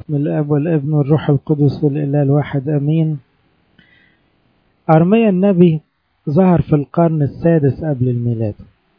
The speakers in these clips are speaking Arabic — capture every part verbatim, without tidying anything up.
من الاب والابن والروح القدس والاله الواحد امين. أرميا النبي ظهر في القرن السادس قبل الميلاد،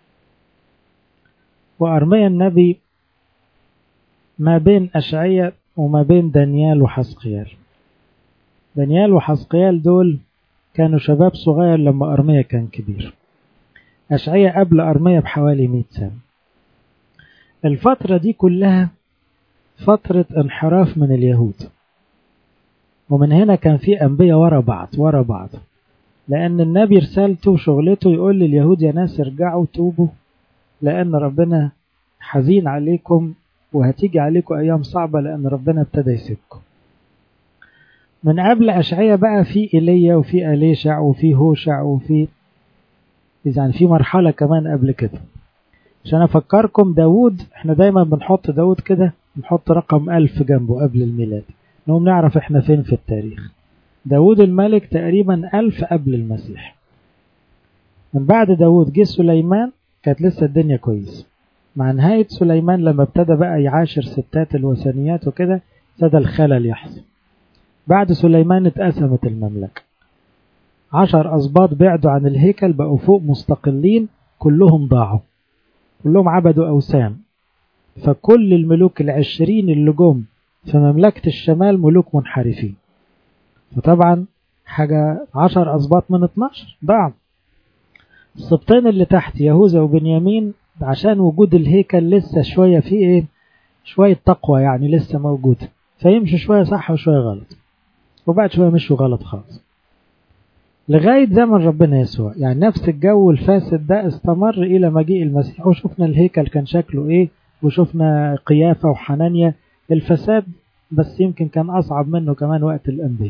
وأرميا النبي ما بين أشعياء وما بين دانيال وحزقيال. دانيال وحزقيال دول كانوا شباب صغير لما أرميا كان كبير. أشعياء قبل أرميا بحوالي مئة سنة. الفترة دي كلها فترة انحراف من اليهود، ومن هنا كان في أنبياء ورا بعض ورا بعض، لأن النبي رسالته وشغلته يقول لليهود يا ناس ارجعوا توبوا، لأن ربنا حزين عليكم وهتيجي عليكم أيام صعبة، لأن ربنا ابتدى يسيبكم. من قبل أشعياء بقى في إيليا وفي أليشع وفي هوشع وفي يعني في مرحلة كمان قبل كده. عشان أفكركم داود، احنا دايما بنحط داود كده، بنحط رقم ألف جنبه قبل الميلاد، نقوم نعرف احنا فين في التاريخ. داود الملك تقريبا ألف قبل المسيح. من بعد داود جه سليمان، كانت لسه الدنيا كويس. مع نهاية سليمان لما ابتدى بقى يعاشر ستات الوثنيات وكده، ابتدى الخلل يحصل. بعد سليمان اتقسمت المملكة، عشر أسباط بعدوا عن الهيكل، بقوا فوق مستقلين، كلهم ضاعوا، كلهم عبدوا أوثان. فكل الملوك العشرين اللي جم في مملكة الشمال ملوك منحرفين. فطبعا حاجة عشر أسباط من اتناشر ضاعوا. السبطين اللي تحت يهوذا وبنيامين، عشان وجود الهيكل لسه شوية فيه ايه شوية تقوى، يعني لسه موجود، فيمشوا شوية صح وشوية غلط، وبعد شوية مشوا غلط خالص لغاية زمن ربنا يسوع. يعني نفس الجو الفاسد ده استمر إلى مجيء المسيح، وشفنا الهيكل كان شكله إيه، وشفنا قيافة وحنانيا. الفساد بس يمكن كان أصعب منه كمان وقت الأنبياء.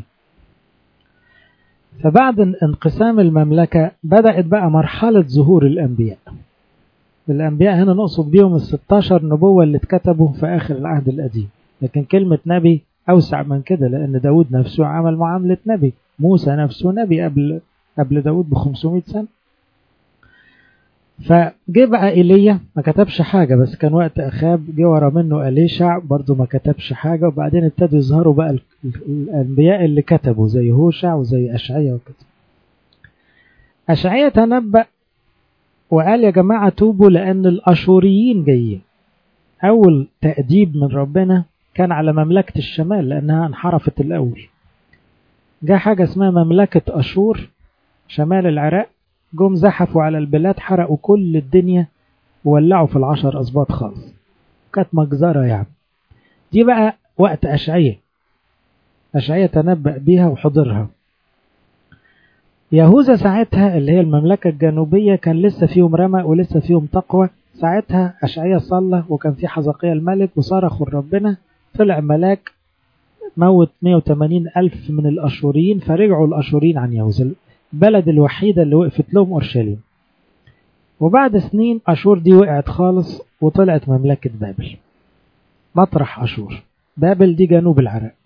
فبعد انقسام المملكة بدأت بقى مرحلة ظهور الأنبياء. الأنبياء هنا نقصد بيهم الستاشر نبوة اللي اتكتبوا في آخر العهد القديم، لكن كلمة نبي أوسع من كده، لأن داود نفسه عمل معاملة نبي، موسى نفسه نبي قبل قبل داود بخمسمائة سنة. فجه بقى إيليا ما كتبش حاجة، بس كان وقت أخاب. جه ورا منه أليشع برضو ما كتبش حاجة، وبعدين ابتدوا يظهروا بقى الأنبياء اللي كتبوا زي هوشع وزي أشعياء وكده. أشعياء تنبأ وقال يا جماعة توبوا، لأن الأشوريين جايين. أول تأديب من ربنا كان على مملكة الشمال، لأنها انحرفت الأول. جاء حاجة اسمها مملكة أشور شمال العراق، جم زحفوا على البلاد، حرقوا كل الدنيا وولعوا في العشر أسباط خالص، كانت مجزرة يعني. دي بقى وقت أشعياء، أشعياء تنبأ بيها وحضرها. يهوذا ساعتها اللي هي المملكة الجنوبية كان لسه فيهم رمق ولسه فيهم تقوى. ساعتها أشعياء صلى، وكان في حزقيا الملك، وصرخوا ربنا، طلع ملاك موت مئة وثمانين ألف من الأشوريين، فرجعوا الأشوريين عن يهوذا، البلد الوحيدة اللي وقفت لهم أورشليم. وبعد سنين أشور دي وقعت خالص، وطلعت مملكة بابل مطرح أشور. بابل دي جنوب العراق.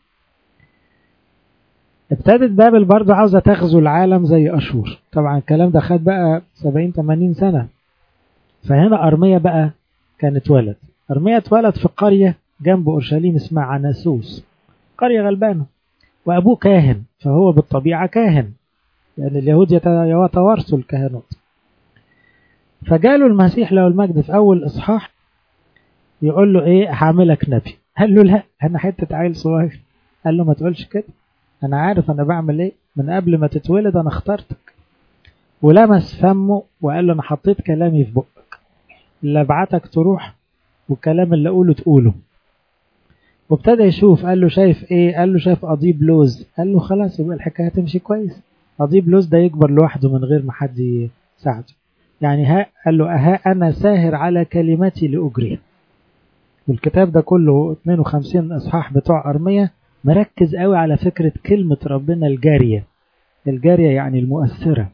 ابتدت بابل برضو عاوزة تغزو العالم زي أشور. طبعا الكلام ده خد بقى سبعين ثمانين سنة. فهنا أرميا بقى كان اتولد. أرميا اتولد في قرية جنب أورشليم اسمها عناسوس، قرية غلبانة، وأبوه كاهن، فهو بالطبيعة كاهن، لأن يعني اليهود يتوارثوا الكهنوت. فجاله المسيح له المجد في أول إصحاح يقول له إيه، هعملك نبي. قال له لا، أنا حتة عيل صغير. قال له ما تقولش كده، أنا عارف أنا بعمل إيه، من قبل ما تتولد أنا اخترتك. ولمس فمه وقال له أنا حطيت كلامي في بقك، اللي أبعتك تروح والكلام اللي أقوله تقوله. وابتدى يشوف، قال له شايف إيه؟ قال له شايف قضيب لوز. قال له خلاص، يبقى الحكاية تمشي كويس. قضيب لوز ده يكبر لوحده من غير ما حد يساعده. يعني ها، قال له أها أنا ساهر على كلمتي لأجري. والكتاب ده كله اثنين وخمسين إصحاح بتوع أرميا مركز قوي على فكرة كلمة ربنا الجارية. الجارية يعني المؤثرة.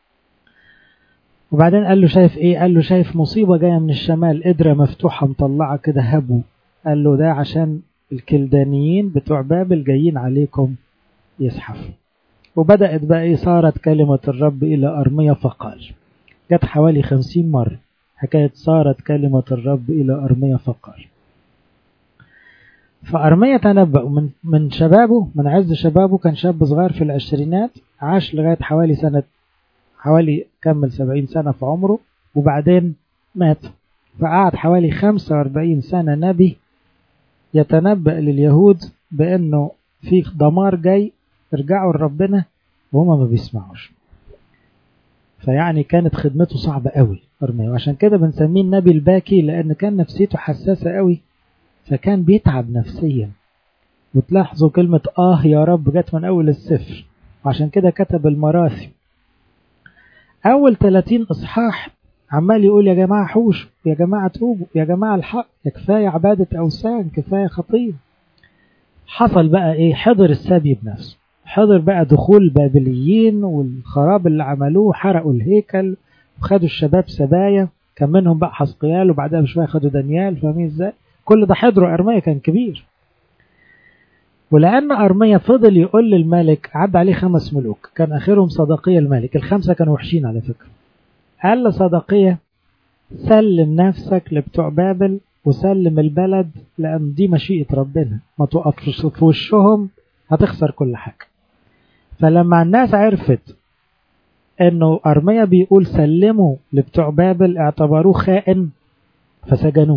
وبعدين قال له شايف ايه؟ قال له شايف مصيبة جاية من الشمال، قدرة مفتوحة مطلعة كده هبو. قال له ده عشان الكلدانيين بتوع بابل جايين عليكم يزحفوا. وبدأت بقى ايه، صارت كلمة الرب إلى أرميا فقال. جت حوالي خمسين مرة حكاية صارت كلمة الرب إلى أرميا فقال. فأرميا تنبأ من من شبابه، من عز شبابه، كان شاب صغير في العشرينات، عاش لغاية حوالي سنة حوالي كمل سبعين سنة في عمره، وبعدين مات. فقعد حوالي خمسة وأربعين سنة نبي يتنبأ لليهود بأنه في دمار جاي، ارجعوا لربنا، وهما ما بيسمعوش. فيعني كانت خدمته صعبة قوي أرميا، وعشان كده بنسميه النبي الباكي، لأن كان نفسيته حساسة قوي، فكان بيتعب نفسيا. وتلاحظوا كلمة آه يا رب جت من أول السفر، وعشان كده كتب المراثي. أول ثلاثين إصحاح عمال يقول يا جماعة حوش، يا جماعة توبوا، يا جماعة الحق، يا كفاية عبادة أوثان، كفاية خطية. حصل بقى إيه؟ حضر السبي بنفسه، حضر بقى دخول البابليين والخراب اللي عملوه، حرقوا الهيكل وخدوا الشباب سبايا، كان منهم بقى حسقيال، وبعدها بشوية خدوا دانيال. فاهمين ازاي؟ كل ده حضره أرميا، كان كبير. ولأن أرميا فضل يقول للملك، عد عليه خمس ملوك، كان آخرهم صدقية الملك، الخمسة كانوا وحشين على فكرة. قال لصدقية سلم نفسك لبتوع بابل وسلم البلد، لأن دي مشيئة ربنا، ما توقفش في وشهم هتخسر كل حاجة. فلما الناس عرفت انه أرميا بيقول سلموا لبتوع بابل، اعتبروه خائن فسجنوه.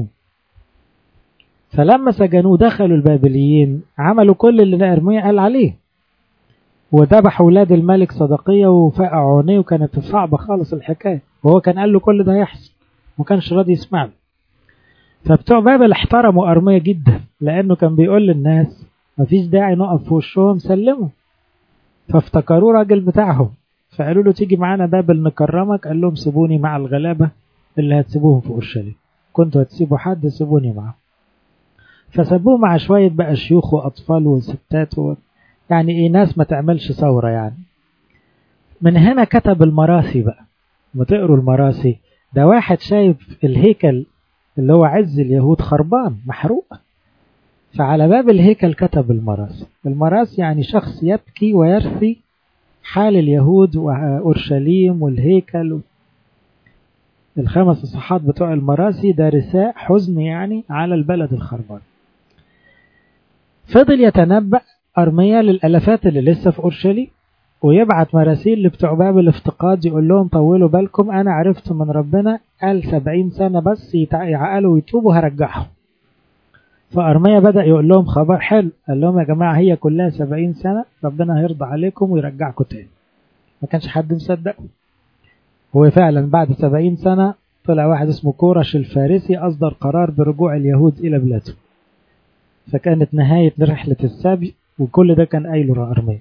فلما سجنوه دخلوا البابليين، عملوا كل اللي أرميا قال عليه، وذبحوا ولاد الملك صدقية وفقعوا عينيه، وكانت صعبة خالص الحكاية، وهو كان قال له كل ده هيحصل، ما كانش راضي يسمع له. فبتوع بابل احترموا أرميا جدا، لأنه كان بيقول للناس مفيش داعي نقف في وشهم، سلموا. فافتكروه راجل بتاعهم، فقالوا له تيجي معانا بابل نكرمك. قال لهم سيبوني مع الغلابة اللي هتسيبوهم في أورشليم، كنتوا هتسيبوا حد سيبوني معه. فسابوه مع شوية بقى شيوخ وأطفال وستات و... يعني إيه، ناس ما تعملش ثورة يعني. من هنا كتب المراثي بقى. ما تقروا المراثي، ده واحد شايف الهيكل اللي هو عز اليهود خربان محروق، فعلى باب الهيكل كتب المراثي. المراثي يعني شخص يبكي ويرثي حال اليهود وأورشليم والهيكل. الخمس صحات بتوع المراثي ده رثاء حزن يعني على البلد الخربان. فضل يتنبأ أرميا للألفات اللي لسه في أورشليم، ويبعت مراسيل لبتوع باب الافتقاد يقول لهم طولوا بالكم، أنا عرفت من ربنا قال سبعين سنة بس يعقلوا ويتوبوا هرجعهم. فأرميا بدأ يقول لهم خبر حلو، قال لهم يا جماعة هي كلها سبعين سنة، ربنا هيرضى عليكم ويرجعكم تاني. ما كانش حد مصدقه. هو فعلا بعد سبعين سنة طلع واحد اسمه كورش الفارسي أصدر قرار برجوع اليهود إلى بلادهم، فكانت نهاية رحلة السبي، وكل ده كان قايله أرميا.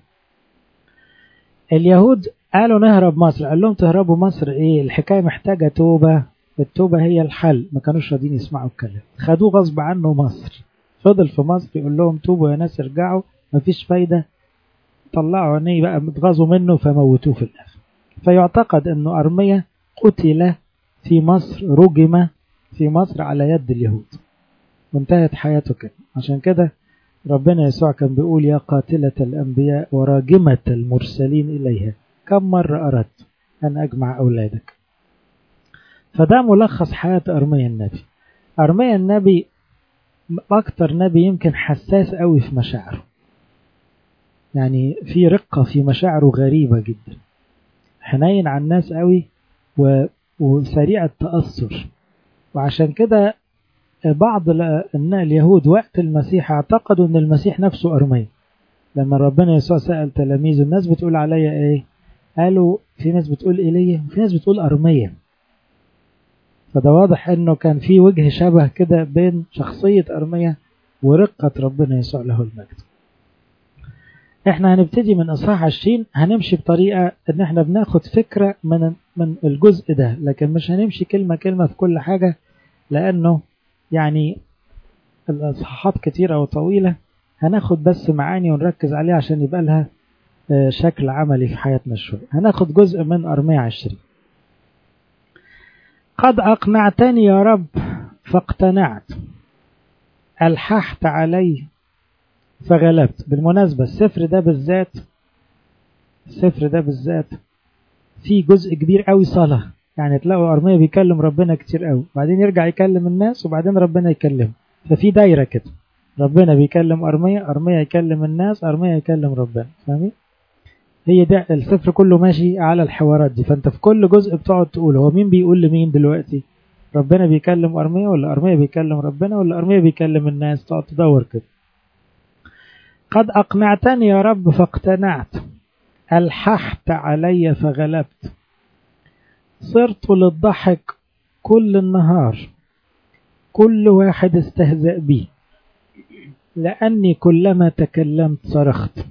اليهود قالوا نهرب مصر، قال لهم تهربوا مصر ايه، الحكاية محتاجة توبة، التوبة هي الحل. ما كانوش راضيين يسمعوا الكلام، خدوه غصب عنه مصر. فضل في مصر يقول لهم توبوا يا ناس ارجعوا، مفيش فايدة. طلعوا عينيه بقى متغاظوا منه فموتوه في الآخر. فيعتقد انه أرميا قتل في مصر، رجم في مصر على يد اليهود، وانتهت حياته كده. عشان كده ربنا يسوع كان بيقول يا قاتلة الأنبياء وراجمة المرسلين إليها، كم مرة أردت أن أجمع أولادك. فده ملخص حياة أرميا النبي. أرميا النبي أكتر نبي يمكن حساس قوي في مشاعره، يعني في رقة في مشاعره غريبة جدا، حنين على الناس قوي وسريع التأثر. وعشان كده بعض اليهود وقت المسيح اعتقدوا ان المسيح نفسه أرميا. لما ربنا يسوع سأل تلاميذه الناس بتقول عليا ايه، قالوا في ناس بتقول ايليا وفي ناس بتقول أرميا. فده واضح انه كان في وجه شبه كده بين شخصية أرميا ورقة ربنا يسوع له المجد. احنا هنبتدي من اصحاح عشرين، هنمشي بطريقة ان احنا بناخد فكرة من من الجزء ده، لكن مش هنمشي كلمة كلمة في كل حاجة، لانه يعني الأصحاحات كتيرة وطويلة، هناخد بس معاني ونركز عليها عشان يبقى لها شكل عملي في حياتنا شوية. هناخد جزء من أرميا عشرين. قد أقنعتني يا رب فاقتنعت، ألححت علي فغلبت. بالمناسبة السفر ده بالذات السفر ده بالذات فيه جزء كبير قوي صلاة، يعني تلاقوا أرميا بيكلم ربنا كتير قوي، بعدين يرجع يكلم الناس، وبعدين ربنا يكلمه، ففي دايرة كده. ربنا بيكلم أرميا، أرميا يكلم الناس، أرميا يكلم ربنا. فاهمين؟ هي ده السفر كله ماشي على الحوارات دي. فانت في كل جزء بتقعد تقول هو مين بيقول لمين دلوقتي؟ ربنا بيكلم أرميا ولا أرميا بيكلم ربنا ولا أرميا بيكلم الناس؟ تقعد تدور كده. قد أقنعتني يا رب فاقتنعت، ألححت علي فغلبت، صرت للضحك كل النهار، كل واحد استهزأ بي، لأني كلما تكلمت صرخت،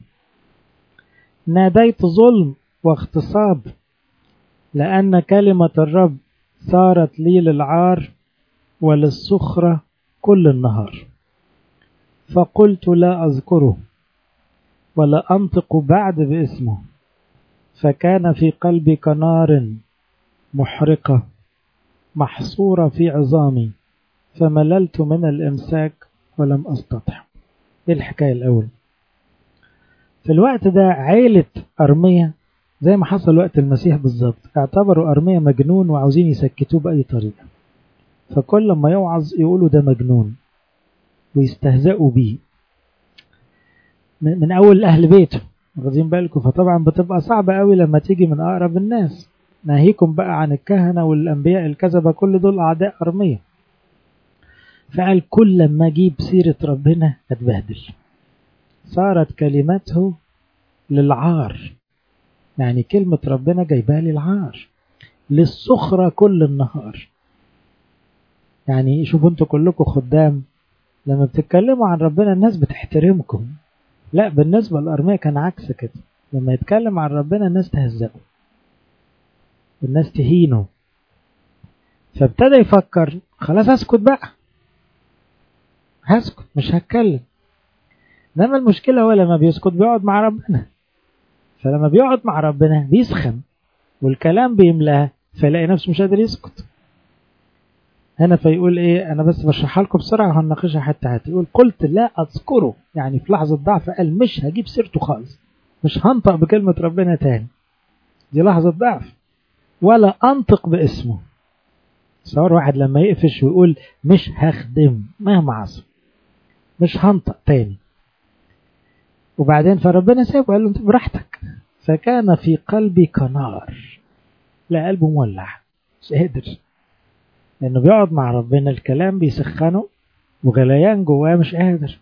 ناديت ظلم واغتصاب، لأن كلمة الرب صارت لي للعار وللسخرة كل النهار. فقلت لا أذكره ولا أنطق بعد باسمه، فكان في قلبي كنار محرقة محصورة في عظامي، فمللت من الإمساك ولم أستطع. إيه الحكاية الأول؟ في الوقت ده عيلة أرميا زي ما حصل وقت المسيح بالظبط، اعتبروا أرميا مجنون وعاوزين يسكتوه بأي طريقة، فكل ما يوعظ يقولوا ده مجنون ويستهزئوا بيه من أول أهل بيته، واخدين بالكم؟ فطبعا بتبقى صعبة قوي لما تيجي من أقرب الناس، ناهيكم بقى عن الكهنة والأنبياء الكذبة، كل دول أعداء أرميا. فقال كل ما أجيب سيرة ربنا أتبهدل، صارت كلمته للعار، يعني كلمة ربنا جايبها لي العار، للسخرة كل النهار. يعني شوفوا انتوا كلكم خدام، لما بتتكلموا عن ربنا الناس بتحترمكم، لا بالنسبة لأرميا كان عكس كده، لما يتكلم عن ربنا الناس تهزقه والناس تهينه، فابتدى يفكر خلاص اسكت بقى، هسكت مش هتكلم. انما المشكلة هو لما بيسكت بيقعد مع ربنا، فلما بيقعد مع ربنا بيسخن والكلام بيملاه، فيلاقي نفسه مش قادر يسكت. هنا فيقول ايه، انا بس بشرحها لكم بسرعة وهنناقشها حتى حتى. يقول قلت لا اذكره، يعني في لحظة ضعف قال مش هجيب سيرته خالص، مش هنطق بكلمة ربنا تاني، دي لحظة ضعف، ولا انطق باسمه. صار واحد لما يقفش ويقول مش هخدم مهما عصر، مش هنطق تاني، وبعدين فربنا سابه قال له انت براحتك. فكان في قلبي كنار، لا قلبه مولع مش قادر، لانه بيقعد مع ربنا الكلام بيسخنه وغليان جواه مش قادر.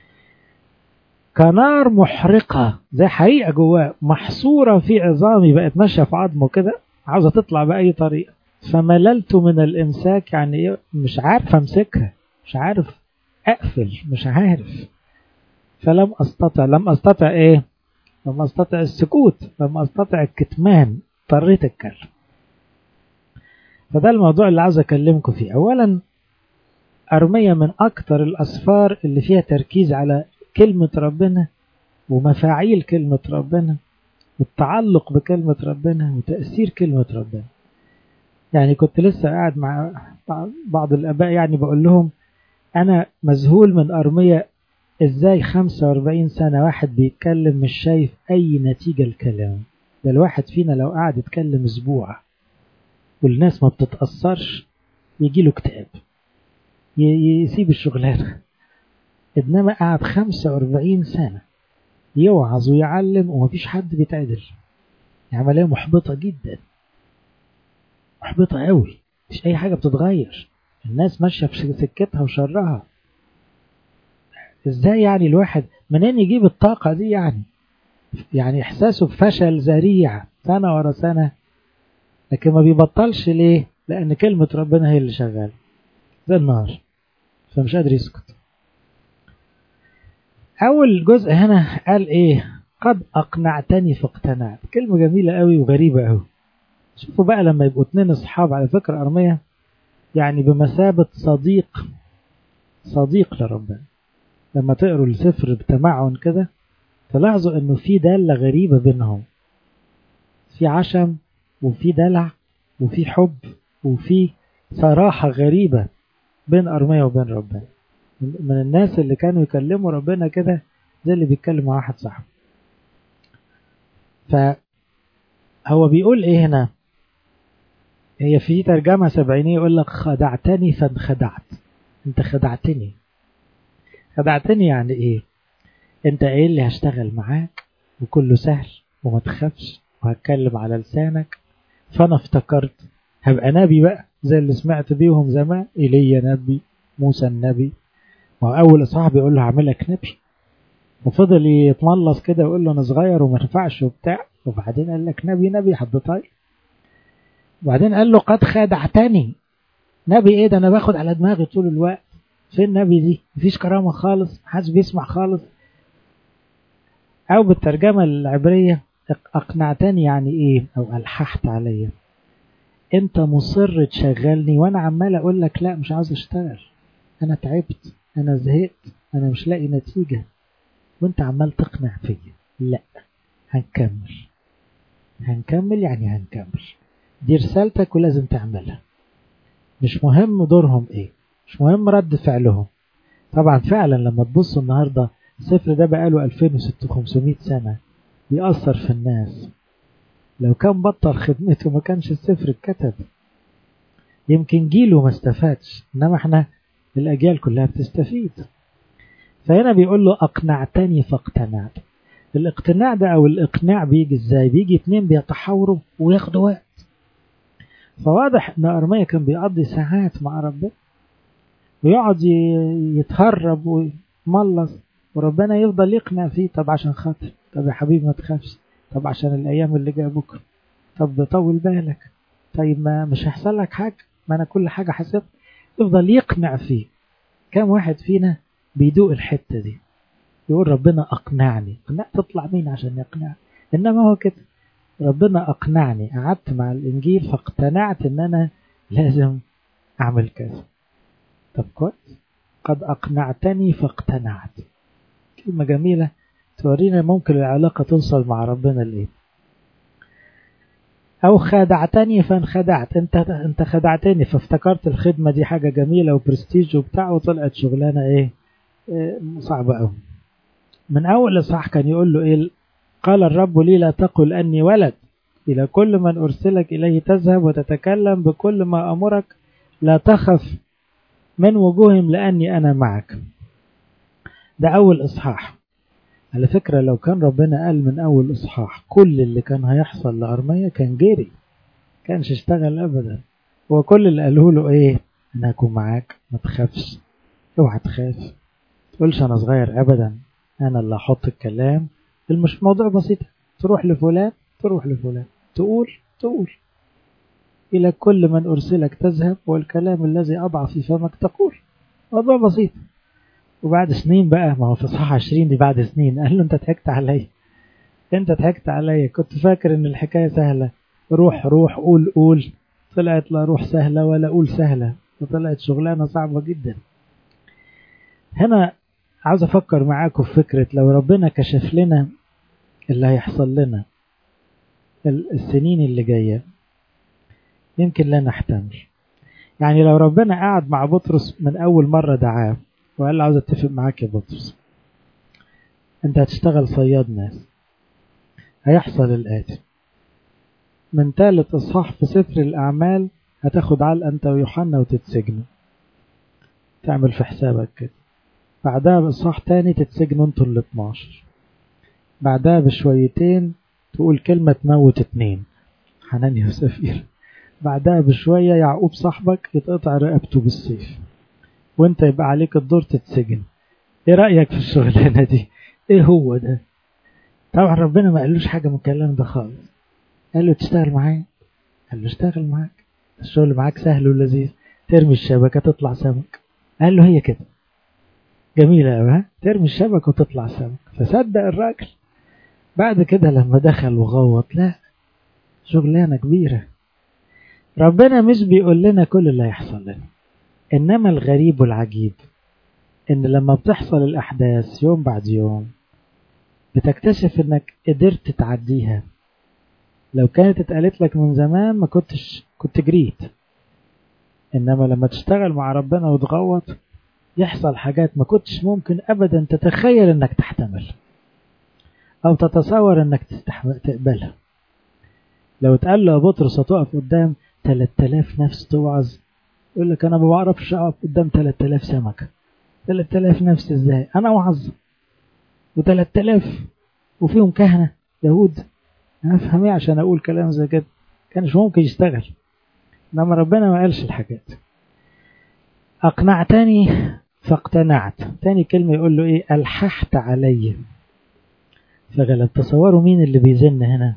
كنار محرقة زي حقيقة جواه محصورة في عظامي، بقت ماشية في عظمه كده عاوزة تطلع بأي طريقة. فمللت من الإمساك، يعني مش عارف أمسكها، مش عارف أقفل، مش عارف. فلم أستطع، لم أستطع إيه؟ لم أستطع السكوت، لم أستطع الكتمان، اضطريت أتكلم. فده الموضوع اللي عاوز أكلمكم فيه. أولا أرميا من أكتر الأسفار اللي فيها تركيز على كلمة ربنا ومفاعيل كلمة ربنا والتعلق بكلمة ربنا وتأثير كلمة ربنا. يعني كنت لسه قاعد مع بعض الآباء يعني بقول لهم أنا مذهول من أرميا، إزاي خمسة وأربعين سنة واحد بيتكلم مش شايف أي نتيجة الكلام ده. الواحد فينا لو قاعد يتكلم أسبوع والناس ما بتتأثرش يجيله اكتئاب يسيب الشغلانة، إنما قاعد خمسة وأربعين سنة يوعظ ويعلم ومفيش حد بيتعدل، عملية محبطة جدا، محبطة قوي، مش أي حاجة بتتغير، الناس ماشية في سكتها وشرها. إزاي يعني الواحد منين يجيب الطاقة دي؟ يعني يعني إحساسه بفشل ذريع سنة ورا سنة، لكن ما بيبطلش. ليه؟ لأن كلمة ربنا هي اللي شغالة زي النار، فمش قادر يسكت. أول جزء هنا قال إيه؟ قد أقنعتني فاقتنعت. كلمة جميلة قوي وغريبة قوي. شوفوا بقى لما يبقوا اتنين أصحاب، على فكرة أرميا يعني بمثابة صديق صديق لربنا. لما تقروا السفر بتمعن كده تلاحظوا إنه في دالة غريبة بينهم، في عشم وفي دلع وفي حب وفي صراحة غريبة بين أرميا وبين ربنا. من الناس اللي كانوا يكلموا ربنا كده زي اللي بيتكلم مع واحد صاحبه. فهو بيقول ايه هنا؟ هي في ترجمة سبعينية يقول لك خدعتني فانخدعت، انت خدعتني. خدعتني يعني ايه؟ انت ايه اللي هشتغل معاك وكله سهل وما تخافش وهتكلم على لسانك. فانا افتكرت هبقى نبي بقى زي اللي سمعت بيهم زمان، ايليا نبي، موسى النبي. ما هو اول صاحب يقول له هعملك نبي، وفضل يتملص كده ويقول له انا صغير وما ينفعش وبتاع، وبعدين قال لك نبي نبي حد طيب. وبعدين قال له قد خدعتني. نبي ايه ده؟ انا باخد على دماغي طول الوقت. فين النبي دي؟ مفيش كرامة خالص، محدش بيسمع خالص. او بالترجمة العبرية اقنعتني يعني ايه؟ او الححت عليا. انت مصر تشغلني وانا عمال اقول لك لا مش عاوز اشتغل، انا تعبت، انا زهقت، انا مش لاقي نتيجة، وانت عمال تقنع فيا. لا، هنكمل هنكمل يعني هنكمل. دي رسالتك ولازم تعملها. مش مهم دورهم ايه، مش مهم رد فعلهم. طبعا فعلا لما تبصوا النهاردة السفر ده بقاله ألفين وخمسمائة سنة بيأثر في الناس. لو كان بطل خدمته ما كانش السفر اتكتب. يمكن جيله ما استفادش، انما احنا الاجيال كلها بتستفيد. فهنا بيقول له اقنعتني فاقتنعت. الاقتناع ده او الاقناع بيجي ازاي؟ بيجي اتنين بيتحاوروا وياخدوا وقت. فواضح ان ارميا كان بيقضي ساعات مع ربنا ويقعد يتهرب ويملص، وربنا يفضل يقنع فيه. طب عشان خاطر، طب يا حبيبي ما تخافش، طب عشان الايام اللي جايه بكره، طب طول بالك، طيب ما مش هيحصل لك حاجه، ما انا كل حاجه حسبت. يفضل يقنع فيه. كم واحد فينا بيدوق الحته دي يقول ربنا اقنعني؟ اقنع تطلع مين عشان يقنع؟ انما هو كده، ربنا اقنعني، قعدت مع الانجيل فاقتنعت ان انا لازم اعمل كذا. طب كويس، قد اقنعتني فاقتنعت. كلمة جميلة تورينا ممكن العلاقة توصل مع ربنا لإيه. أو خدعتني فانخدعت. أنت أنت خدعتني فافتكرت الخدمة دي حاجة جميلة وبرستيج وبتاع، وطلعت شغلانة إيه, إيه صعبة أوي. من أول إصحاح كان يقول له إيه؟ قال الرب لي لا تقل أني ولد، إلى كل من أرسلك إليه تذهب وتتكلم بكل ما أمرك، لا تخف من وجوههم لأني أنا معك. ده أول إصحاح. على فكرة لو كان ربنا قال من أول إصحاح كل اللي كان هيحصل لأرميا كان جري، كانش اشتغل أبدا. هو كل اللي قاله له إيه؟ أنا هكون معاك، ما تخافش، اوعى تخاف، تقولش أنا صغير أبدا، أنا اللي أحط الكلام. المش موضوع بسيط، تروح لفلان تروح لفلان، تقول تقول إلى كل من أرسلك تذهب والكلام الذي أضع في فمك تقول. موضوع بسيط. وبعد سنين بقى، ما هو في صحة عشرين دي بعد سنين، قال له انت ضحكت عليا، انت ضحكت عليا، كنت فاكر ان الحكاية سهلة، روح روح قول قول، طلعت لا روح سهلة ولا قول سهلة، وطلعت شغلانة صعبة جدا. هنا عاوز افكر معاكم في فكرة لو ربنا كشف لنا اللي هيحصل لنا السنين اللي جاية يمكن لا نحتمل. يعني لو ربنا قاعد مع بطرس من اول مرة دعاه وقال له عاوز اتفق معاك يا بطرس، انت هتشتغل صياد ناس، هيحصل الآتي: من ثالث اصحاح في سفر الأعمال هتاخد علقة انت ويوحنا وتتسجنوا، تعمل في حسابك كده. بعدها بإصحاح تاني تتسجنوا انتوا ال اتناشر. بعدها بشويتين تقول كلمة تموت اتنين، حنانيا وسفير. بعدها بشوية يعقوب صاحبك يتقطع رقبته بالسيف، وانت يبقى عليك الدور تتسجن. ايه رأيك في الشغلانة دي؟ ايه هو ده؟ طبعا ربنا ما قالوش حاجة من الكلام ده خالص. قال له تشتغل معايا، قال له اشتغل معاك، الشغل معاك سهل ولذيذ، ترمي الشبكة تطلع سمك. قال له هي كده جميلة قوي، ها، ترمي الشبكة وتطلع سمك. فصدق الراجل. بعد كده لما دخل وغوط، لا، شغلانة كبيرة. ربنا مش بيقول لنا كل اللي هيحصل لنا، انما الغريب والعجيب ان لما بتحصل الاحداث يوم بعد يوم بتكتشف انك قدرت تعديها. لو كانت اتقالت لك من زمان ما كنتش كنت جريت، انما لما تشتغل مع ربنا وتغوط يحصل حاجات ما كنتش ممكن ابدا تتخيل انك تحتمل او تتصور انك تقبلها. لو اتقال له يا بطرس هتقف قدام ثلاثة آلاف نفس توعظ، يقول لك انا ما بعرفش اقف قدام ثلاثة آلاف سمكة. ثلاثة آلاف نفس ازاي؟ انا وعظ وثلاثة آلاف وفيهم كهنة يهود، انا افهم ايه عشان اقول كلام زي كده؟ كانش ممكن يشتغل. انما ربنا ما قالش الحاجات. اقنعتني فاقتنعت. تاني كلمة يقول له ايه؟ الححت علي فغلب. تصوروا مين اللي بيزن هنا؟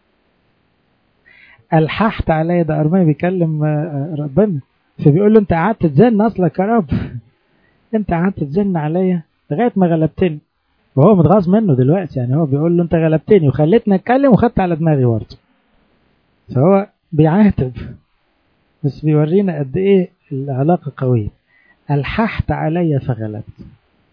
الححت علي، ده أرميا بيكلم ربنا، فبيقول له انت قعدت تزن اصلك يا رب، انت قعدت تزن عليا لغاية ما غلبتني. وهو متغاظ منه دلوقتي، يعني هو بيقول له انت غلبتني وخليتني اتكلم وخدت على دماغي برضه. فهو بيعاتب، بس بيورينا قد ايه العلاقة قوية. الححت علي فغلبت.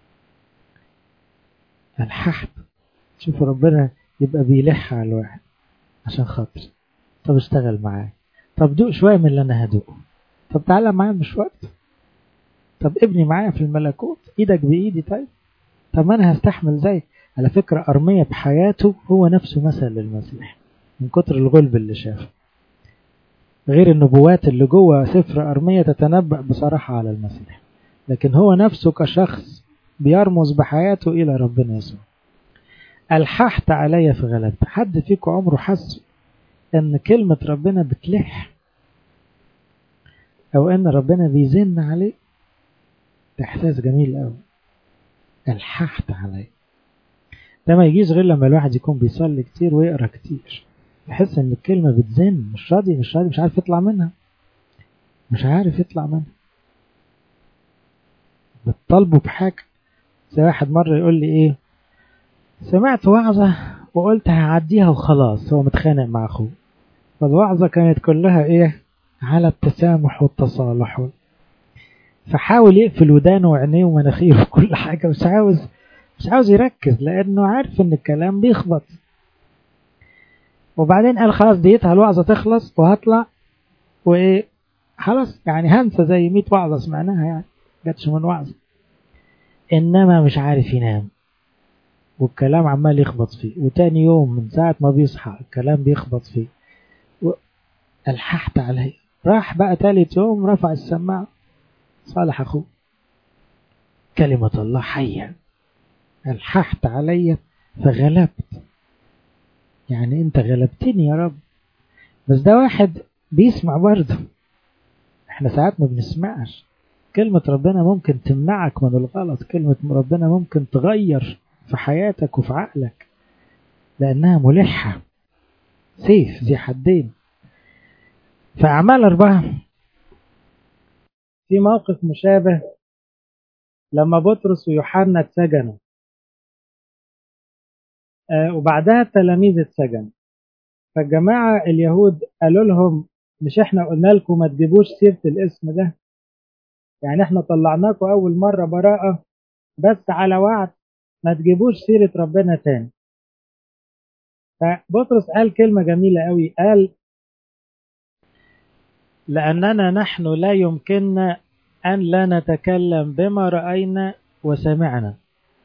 الححت، شوفوا ربنا يبقى بيلح على الواحد عشان خاطر. طب اشتغل معاه، طب دوق شوية من اللي انا هدوقه، طب تعالى معايا مش وقت، طب ابني معايا في الملكوت، ايدك بايدي، طيب طب انا هستحمل زي. على فكرة أرميا بحياته هو نفسه مثل للمسيح من كتر الغلب اللي شافه، غير النبوات اللي جوه سفر أرميا تتنبأ بصراحة على المسيح، لكن هو نفسه كشخص بيرمز بحياته إلى ربنا يسوع. الححت علي فغلبت. حد فيكم عمره حس ان كلمة ربنا بتلح او ان ربنا بيزن عليه؟ ده احساس جميل قوي. الححت علي ده ما يجيش غير لما الواحد يكون بيصلي كتير ويقرأ كتير، يحس ان الكلمة بتزن، مش راضي مش راضي مش عارف يطلع منها، مش عارف يطلع منها، بتطالبه بحاجة. زي واحد مرة يقول لي ايه، سمعت وعظة وقلت هعديها وخلاص، هو متخانق مع اخوه، فالوعظة كانت كلها ايه؟ على التسامح والتصالح، فحاول يقفل ودانه وعينيه ومناخيره وكل حاجة، مش عاوز مش عاوز يركز لانه عارف ان الكلام بيخبط. وبعدين قال خلاص ديتها الوعظة تخلص وهطلع وايه خلاص، يعني هنسى زي مية وعظة سمعناها، يعني جاتش من وعظة. انما مش عارف ينام والكلام عمال يخبط فيه، وتاني يوم من ساعة ما بيصحى الكلام بيخبط فيه. الححت عليه. راح بقى تالت يوم رفع السماعة، صالح اخوه، كلمة الله حية. الححت علي فغلبت، يعني انت غلبتني يا رب. بس ده واحد بيسمع برضه، احنا ساعات ما بنسمعش. كلمة ربنا ممكن تمنعك من الغلط، كلمة ربنا ممكن تغير في حياتك وفي عقلك لأنها ملحة، سيف ذي حدين. فأعمال أربعة في موقف مشابه لما بطرس ويوحنا اتسجنوا، آه وبعدها التلاميذ اتسجنوا، فالجماعة اليهود قالوا لهم مش احنا قلنا لكم ما تجيبوش سيرة الاسم ده، يعني احنا طلعناكم أول مرة براءة بس على وعد ما تجيبوش سيرة ربنا تاني. فبطرس قال كلمة جميلة قوي، قال لأننا نحن لا يمكننا أن لا نتكلم بما رأينا وسمعنا.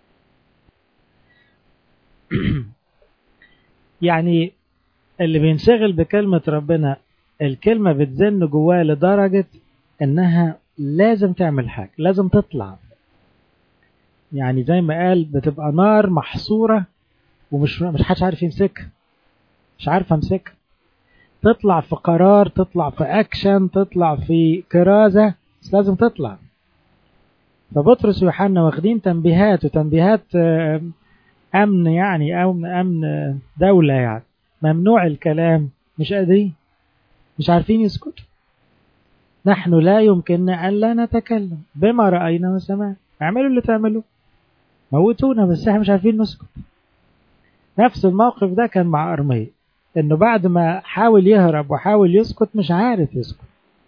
يعني اللي بينشغل بكلمة ربنا الكلمة بتزن جواه لدرجة انها لازم تعمل حاجة، لازم تطلع. يعني زي ما قال بتبقى نار محصورة ومش مش حدش عارف يمسكها، مش عارف امسكها، تطلع في قرار، تطلع في اكشن، تطلع في كرازة، بس لازم تطلع. فبطرس ويوحنا واخدين تنبيهات وتنبيهات امن، يعني او امن دولة، يعني ممنوع الكلام، مش قادرين، مش عارفين يسكتوا. نحن لا يمكننا أن لا نتكلم بما رأينا وسمعنا. اعملوا اللي تعملوا، موتونا، بس احنا مش عارفين نسكت. نفس الموقف ده كان مع أرميا، انه بعد ما حاول يهرب وحاول يسكت مش عارف يسكت.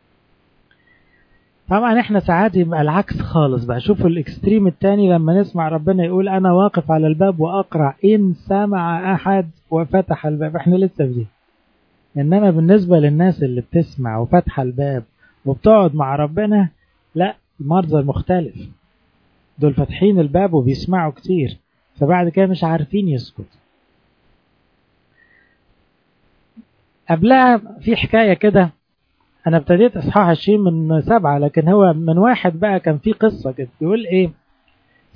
طبعا احنا ساعات يبقى العكس خالص بقى. شوفوا الاكستريم التاني، لما نسمع ربنا يقول انا واقف على الباب واقرع ان سمع احد وفتح الباب، احنا لسه في دي. انما بالنسبة للناس اللي بتسمع وفتح الباب وبتقعد مع ربنا، لا، المنظر مختلف. دول فاتحين الباب وبيسمعوا كتير، فبعد كده مش عارفين يسكت. قبلها في حكاية كده، انا ابتديت اصحاح عشرين من سبعة، لكن هو من واحد بقى كان في قصة كده. يقول ايه،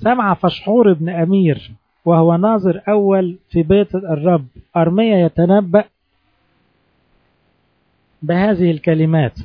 سمع فشحور ابن أمير وهو ناظر أول في بيت الرب أرميا يتنبأ بهذه الكلمات،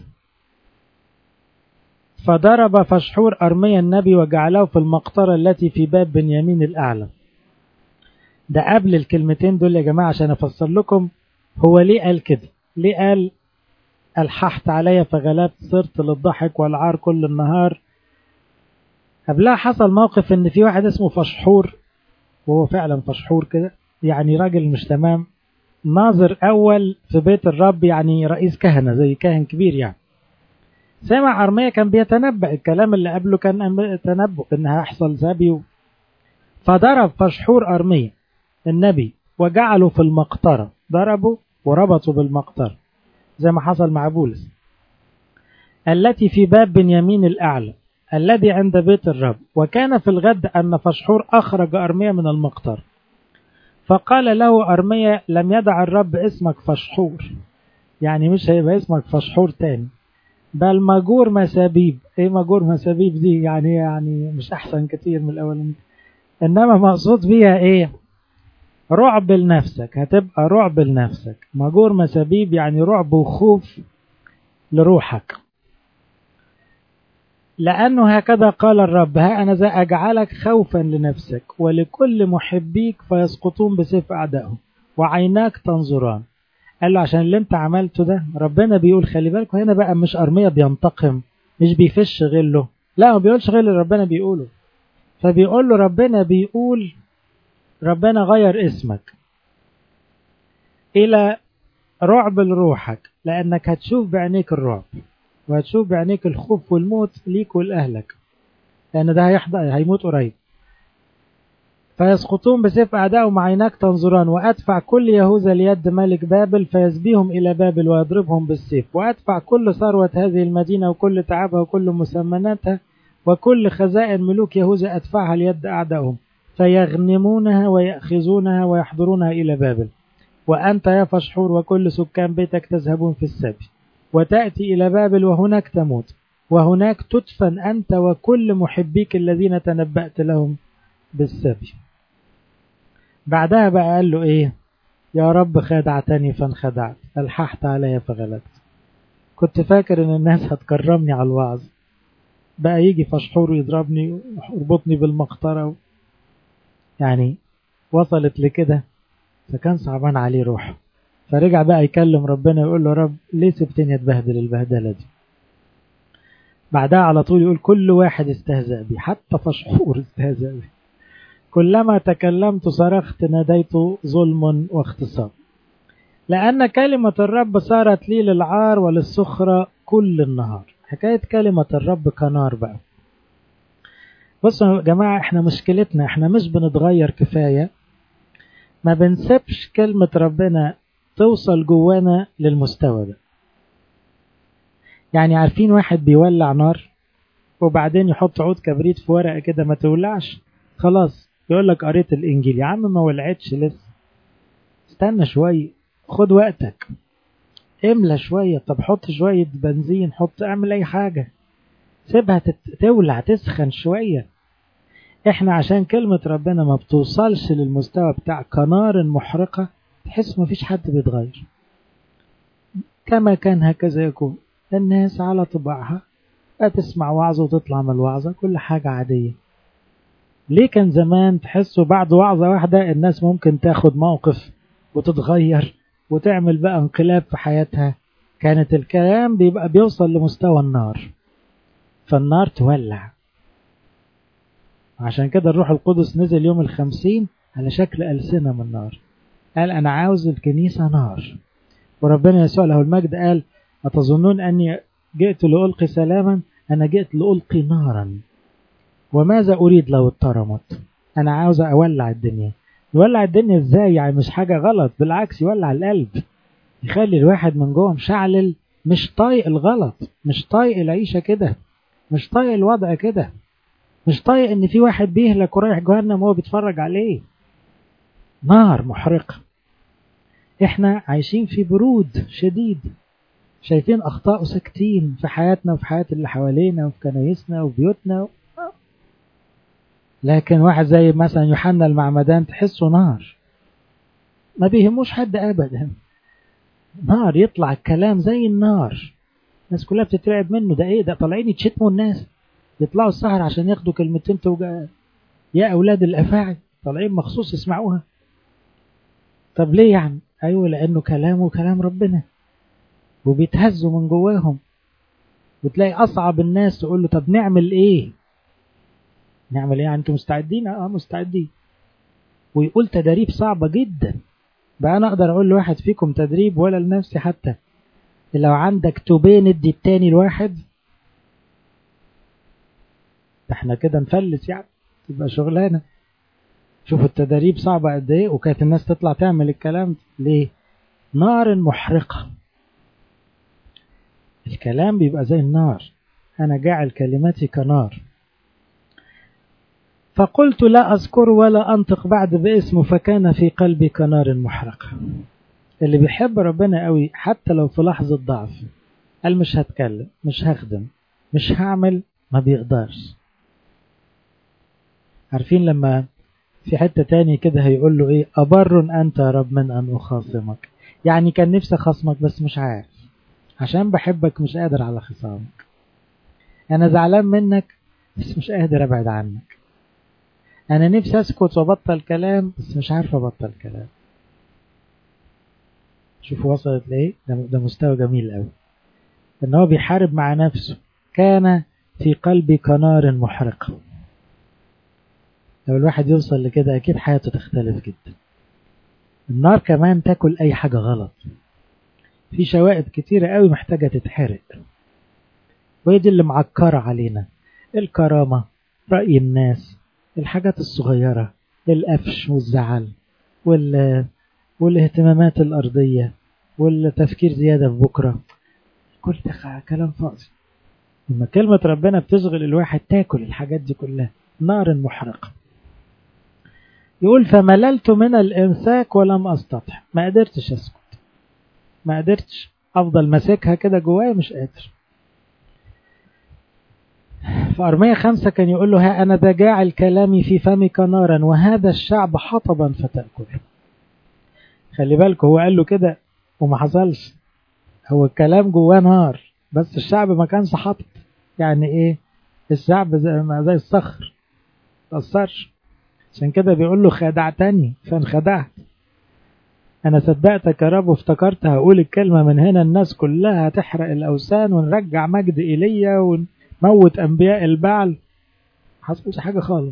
فضرب فشحور أرميا النبي وجعله في المقطرة التي في باب بنيامين الأعلى. ده قبل الكلمتين دول يا جماعة عشان أفسر لكم هو ليه قال كده، ليه قال الححت علي فغلبت صرت للضحك والعار كل النهار. قبلها حصل موقف ان في واحد اسمه فشحور، وهو فعلا فشحور كده، يعني راجل مش تمام، ناظر اول في بيت الرب، يعني رئيس كهنة زي كاهن كبير يعني. سمع أرميا كان بيتنبأ الكلام اللي قبله كان تنبؤ انها هيحصل سبي، فضرب فشحور أرميا النبي وجعله في المقطرة، ضربه وربطه بالمقطرة زي ما حصل مع بولس، التي في باب بنيامين الأعلى الذي عند بيت الرب. وكان في الغد أن فشحور أخرج أرميا من المقطر، فقال له أرميا لم يدع الرب اسمك فشحور، يعني مش هيبقى اسمك فشحور تاني، بل مجور مسابيب. ايه مجور مسابيب دي؟ يعني يعني مش أحسن كتير من الأول، إنما مقصود بيها ايه؟ رعب لنفسك، هتبقى رعب لنفسك. مجور مسابيب يعني رعب وخوف لروحك، لأنه هكذا قال الرب ها أنا ذا أجعلك خوفا لنفسك ولكل محبيك فيسقطون بسيف أعدائهم وعيناك تنظران. قال له عشان اللي انت عملته ده ربنا بيقول خلي بالك. هنا بقى مش أرميا بينتقم، مش بيفش غله، لا ما بيقولش غير اللي ربنا بيقوله، فبيقول له ربنا بيقول ربنا غير اسمك إلى رعب لروحك، لأنك هتشوف بعينيك الرعب وهتشوف بعينيك الخوف والموت ليك ولأهلك، لأن ده هيحضر هيموت قريب. فيسقطون بسيف أعدائهم عيناك تنظران، وأدفع كل يهوذا ليد ملك بابل فيسبيهم إلى بابل ويضربهم بالسيف، وأدفع كل ثروة هذه المدينة وكل تعبها وكل مسمناتها وكل خزائن ملوك يهوذا أدفعها ليد أعدائهم فيغنمونها ويأخذونها ويحضرونها إلى بابل. وأنت يا فشحور وكل سكان بيتك تذهبون في السبي وتأتي إلى بابل وهناك تموت، وهناك تدفن أنت وكل محبيك الذين تنبأت لهم بالسبي. بعدها بقى قال له إيه؟ يا رب خدعتني فانخدعت، ألححت علي فغلبت. كنت فاكر إن الناس هتكرمني على الوعظ، بقى يجي فشحور يضربني ويربطني بالمقطرة، يعني وصلت لكده، فكان صعبان عليه روحه. فرجع بقى يكلم ربنا يقول له رب ليه سبتني اتبهدل البهدلة دي؟ بعدها على طول يقول كل واحد استهزأ بي، حتى فشحور استهزأ بي، كلما تكلمت صرخت ناديت ظلم واغتصاب، لأن كلمة الرب صارت لي للعار وللسخرة كل النهار. حكاية كلمة الرب كنار بقى. بصوا يا جماعة، احنا مشكلتنا احنا مش بنتغير كفاية، ما بنسيبش كلمة ربنا توصل جوانا للمستوى ده. يعني عارفين واحد بيولع نار وبعدين يحط عود كبريت في ورقة كده ما تولعش، خلاص يقول لك قريت الإنجيل. يا عم ما ولعتش لسه، استنى شوية، خد وقتك، املى شوية، طب حط شوية بنزين، حط اعمل اي حاجة، سيبها تولع تسخن شوية. احنا عشان كلمة ربنا ما بتوصلش للمستوى بتاع كنار محرقة، تحس ما فيش حد بيتغير، كما كان هكذا يكون. الناس على طباعها تسمع وعظة وتطلع من الوعظة كل حاجة عادية. ليه كان زمان تحسوا بعد وعظة واحدة الناس ممكن تاخد موقف وتتغير وتعمل بقى انقلاب في حياتها؟ كانت الكلام بيبقى بيوصل لمستوى النار، فالنار تولع. عشان كده الروح القدس نزل يوم الخمسين على شكل ألسنة من نار، قال أنا عاوز الكنيسة نار. وربنا يسوع له المجد قال أتظنون أني جئت لألقي سلاما؟ أنا جئت لألقي نارا. وماذا أريد لو اترمت؟ أنا عاوز أولع الدنيا. يولع الدنيا إزاي؟ يعني مش حاجة غلط، بالعكس يولع القلب، يخلي الواحد من جوه مشعلل، مش طايق الغلط، مش طايق العيشة كده، مش طايق الوضع كده، مش طايق ان في واحد بيهلك ورايح جهنم وهو بيتفرج عليه. نار محرقة. احنا عايشين في برود شديد، شايفين اخطاء وساكتين في حياتنا وفي حياة اللي حوالينا وفي كنايسنا وفي بيوتنا. لكن واحد زي مثلا يوحنا المعمدان تحسه نار، ما بيهموش حد أبدا، نار، يطلع الكلام زي النار، الناس كلها بتترعب منه. ده ايه ده؟ طالعين يتشتموا الناس، يطلعوا السحر عشان ياخدوا كلمتين توجع يا أولاد الأفاعي، طالعين مخصوص يسمعوها. طب ليه يعني؟ أيوة لأنه كلامه كلام ربنا، وبيتهزوا من جواهم. وتلاقي أصعب الناس تقول له طب نعمل إيه؟ نعمل إيه يعني؟ أنتم مستعدين؟ آه مستعدين. ويقول تدريب صعبة جدا. بقى أنا أقدر أقول لواحد فيكم تدريب ولا لنفسي حتى؟ لو عندك توبين ادي التاني الواحد، احنا كده نفلس يعني، تبقى شغلانة. شوفوا التدريب صعبة قد ايه، وكانت الناس تطلع تعمل الكلام ليه؟ نار محرقة. الكلام بيبقى زي النار، أنا جاعل كلماتي كنار. فقلت لا أذكر ولا أنطق بعد باسمه، فكان في قلبي كنار محرقة. اللي بيحب ربنا قوي حتى لو في لحظة ضعف قال مش هتكلم، مش هخدم، مش هعمل، ما بيقدرش. عارفين لما في حتة تاني كده هيقول له ايه؟ أبر أنت يا رب من أن أخاصمك، يعني كان نفسي خصمك بس مش عارف، عشان بحبك مش قادر على خصامك. أنا زعلان منك بس مش قادر أبعد عنك. أنا نفسي أسكت وبطل كلام بس مش عارف أبطل كلام. شوفوا وصلت لإيه؟ ده, ده مستوى جميل قوي، إن هو بيحارب مع نفسه. كان في قلبي كنار محرقة. لو الواحد يوصل لكده أكيد حياته تختلف جدا. النار كمان تاكل أي حاجة غلط. في شوائب كتيرة قوي محتاجة تتحرق، وهي دي اللي معكرة علينا. الكرامة، رأي الناس، الحاجات الصغيرة، القفش والزعل وال... والاهتمامات الأرضية والتفكير زيادة في بكرة، كل ده كلام فاضي. لما كلمة ربنا بتشغل الواحد تاكل الحاجات دي كلها. نار محرقة. يقول فمللت من الإمساك ولم أستطع، ما قدرتش أسكت، ما قدرتش أفضل ماسكها كده جوايا، مش قادر. في أرمية خمسة كان يقول له ها أنا ذا جاعل كلامي في فمك نارا وهذا الشعب حطبا فتأكل. خلي بالك هو قال له كده وما حصلش، هو الكلام جواه نار بس الشعب ما كانش حاطط. يعني ايه؟ الشعب زي, زي الصخر تأثرش. عشان كده بيقول له خدعتني فانخدعت. انا صدقتك يا رب وافتكرت هقول الكلمة من هنا الناس كلها هتحرق الأوثان ونرجع مجد إيليا ونموت أنبياء البعل. حصلش حاجة خالص.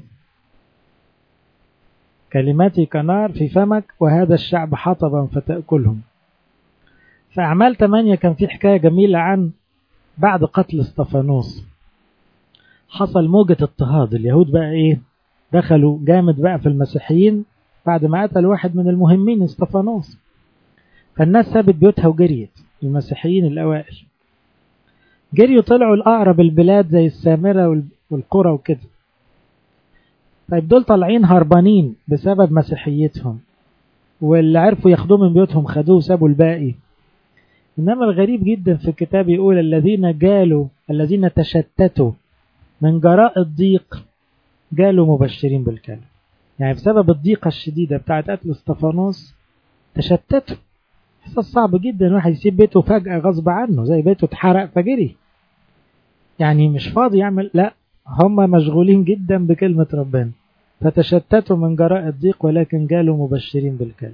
كلماتي كنار في فمك وهذا الشعب حطبا فتأكلهم. في أعمال ثمانية كان في حكاية جميلة عن بعد قتل استفانوس حصل موجة اضطهاد. اليهود بقى ايه؟ دخلوا جامد بقى في المسيحيين بعد ما قتل واحد من المهمين استفانوس. فالناس سابت بيوتها وجريت، المسيحيين الأوائل جريوا طلعوا الأقرب البلاد زي السامرة والقرى وكده. طيب دول طالعين هربانين بسبب مسيحيتهم، واللي عرفوا ياخدوه من بيوتهم خدوه وسابوا الباقي. إنما الغريب جدا في الكتاب يقول الذين جالوا الذين تشتتوا من جراء الضيق جالوا مبشرين بالكلام. يعني بسبب الضيقة الشديدة بتاعت قتل استفانوس تشتتوا. حصل صعب جدا واحد يسيب بيته فجأة غصب عنه، زي بيته اتحرق فجري، يعني مش فاضي يعمل، لا هم مشغولين جدا بكلمة ربنا فتشتتوا من جراء الضيق ولكن جالوا مبشرين بالكلام.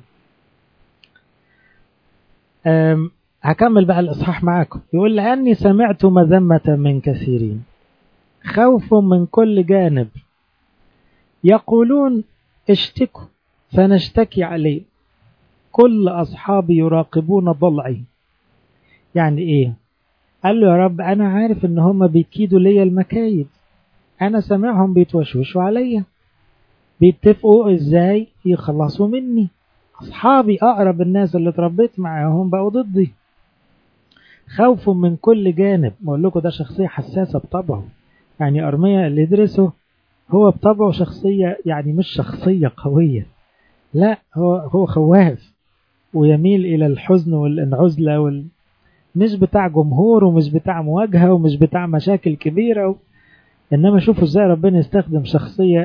هكمل بقى الإصحاح معاكم. يقول لأني سمعت مذمة من كثيرين، خوف من كل جانب، يقولون اشتكوا فنشتكي عليه، كل أصحابي يراقبون ضلعي. يعني إيه؟ قال له يا رب أنا عارف إن هم بيكيدوا لي المكايد، أنا سامعهم بيتوشوشوا عليا، بيتفقوا إزاي يخلصوا مني. أصحابي أقرب الناس اللي تربيت معاهم بقوا ضدي. خوف من كل جانب. بقول لكم ده شخصية حساسة بطبعه. يعني أرميا اللي يدرسه هو بطبعه شخصية، يعني مش شخصية قوية، لا هو هو خواف ويميل إلى الحزن والانعزلة وال... مش بتاع جمهور ومش بتاع مواجهة ومش بتاع مشاكل كبيرة و... إنما شوفوا إزاي ربنا يستخدم شخصية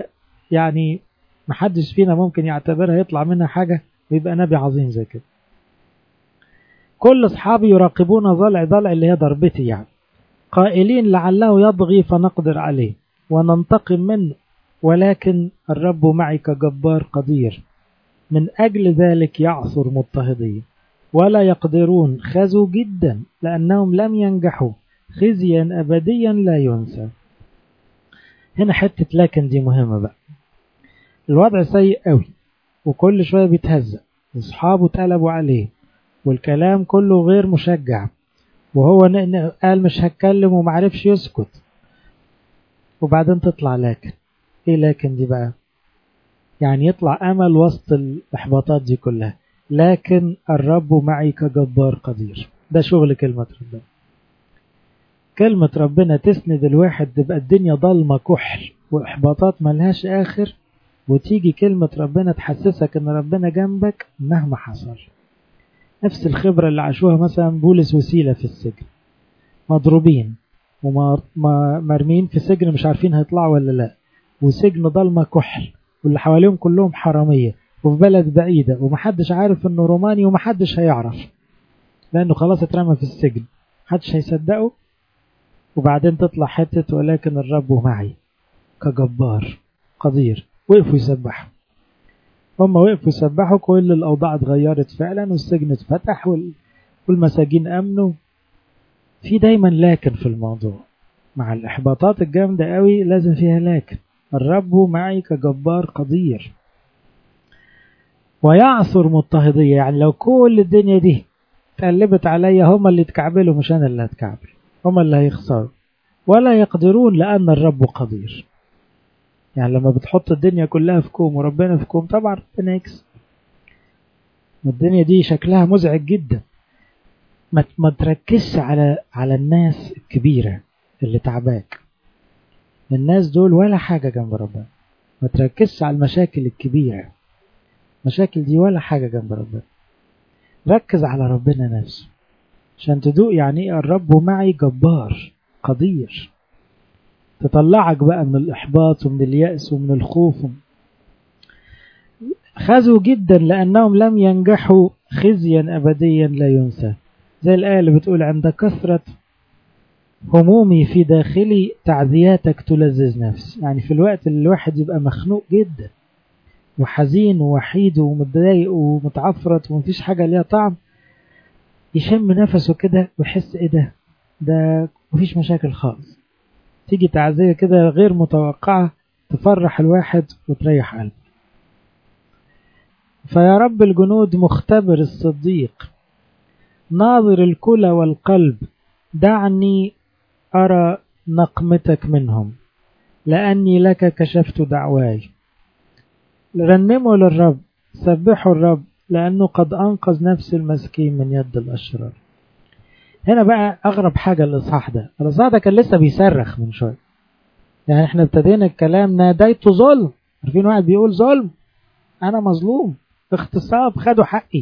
يعني محدش فينا ممكن يعتبرها يطلع منها حاجة ويبقى نبي عظيم زي كده. كل أصحابي يراقبون ضلع ضلع اللي هي ضربتي يعني، قائلين لعله يطغي فنقدر عليه وننتقم منه، ولكن الرب معي كجبار قدير، من أجل ذلك يعثر مضطهدين ولا يقدرون، خزوا جدا لأنهم لم ينجحوا، خزيا أبديا لا ينسى. هنا حتة لكن دي مهمة بقى. الوضع سيء قوي وكل شوية بيتهزأ، أصحابه اتقلبوا عليه والكلام كله غير مشجع، وهو قال مش هتكلم ومعرفش يسكت، وبعدين تطلع لكن. ايه لكن دي بقى؟ يعني يطلع أمل وسط الإحباطات دي كلها، لكن الرب معي كجبار قدير. ده شغل كلمة ربنا. كلمة ربنا تسند الواحد، تبقى الدنيا ضلمة كحل وإحباطات ملهاش آخر، وتيجي كلمة ربنا تحسسك ان ربنا جنبك مهما حصل. نفس الخبرة اللي عاشوها مثلا بولس وسيلة في السجن، مضروبين ومرمين في سجن مش عارفين هيطلعوا ولا لا، وسجن ضلمة كحل واللي حواليهم كلهم حرامية وفي بلد بعيدة ومحدش عارف انه روماني ومحدش هيعرف لانه خلاص اترمى في السجن، محدش هيصدقه. وبعدين تطلع حتة ولكن الرب معي كجبار قدير. وقفوا يسبحوا، هم وقفوا يسبحوا، كل الأوضاع اتغيرت فعلا والسجن اتفتح والمساجين أمنوا. في دايما لكن في الموضوع، مع الإحباطات الجامدة قوي لازم فيها لكن. الرب معي كجبار قدير ويعثر مضطهدية، يعني لو كل الدنيا دي تقلبت عليا هم اللي تكعبلوا مش أنا اللي هتكعبل، هم اللي هيخسروا، ولا يقدرون لأن الرب قدير. يعني لما بتحط الدنيا كلها في كوم وربنا في كوم طبعا ربنا يكسب. الدنيا دي شكلها مزعج جدا. ما ما تركزش على على الناس الكبيرة اللي تعباك، الناس دول ولا حاجة جنب ربنا. ما تركزش على المشاكل الكبيرة، المشاكل دي ولا حاجة جنب ربنا. ركز على ربنا نفسه عشان تدوق يعني ايه الرب معي جبار قدير، تطلعك بقى من الإحباط ومن اليأس ومن الخوف. خزوا جدا لأنهم لم ينجحوا، خزيا أبديا لا ينسى. زي الآية اللي بتقول عند كثرة همومي في داخلي تعزياتك تلذذ نفسي. يعني في الوقت اللي الواحد يبقى مخنوق جدا وحزين ووحيد ومتضايق ومتعفرت ومفيش حاجة ليها طعم، يشم نفسه كده ويحس ايه ده ده مفيش مشاكل خالص. تيجي تعزية كده غير متوقعة تفرح الواحد وتريح قلبه. فيا رب الجنود مختبر الصديق، ناظر الكلى والقلب، دعني أرى نقمتك منهم لأني لك كشفت دعواي. رنموا للرب، سبحوا الرب لأنه قد أنقذ نفس المسكين من يد الأشرار. هنا بقى أغرب حاجة الإصحاح ده. الإصحاح ده كان لسه بيصرخ من شوية، يعني احنا ابتدينا الكلام ناديت ظلم. عارفين واحد بيقول ظلم، أنا مظلوم، اغتصاب، خدوا حقي.